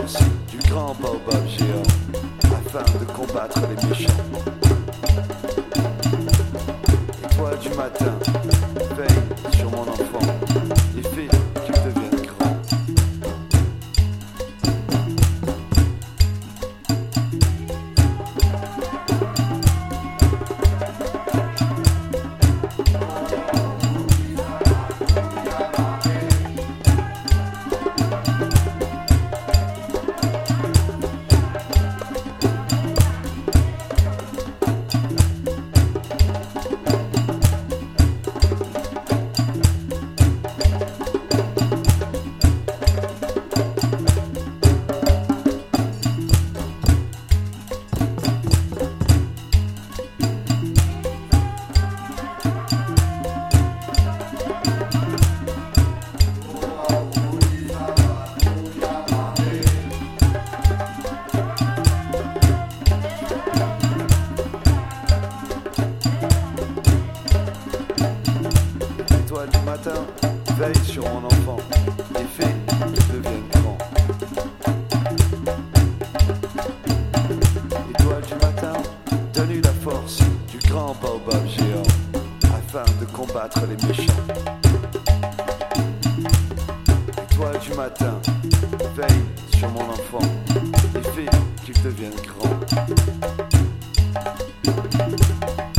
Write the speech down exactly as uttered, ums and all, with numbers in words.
force du grand baobab géant afin de combattre les méchants. Étoile du matin, veille sur mon enfant et fais qu'il devienne grand. Étoile du matin, veille sur mon enfant et fais qu'il devienne grand. Étoile du matin, donne-lui la force du grand baobab géant afin de combattre les méchants. Étoile du matin, veille sur mon enfant et fais qu'il devienne grand.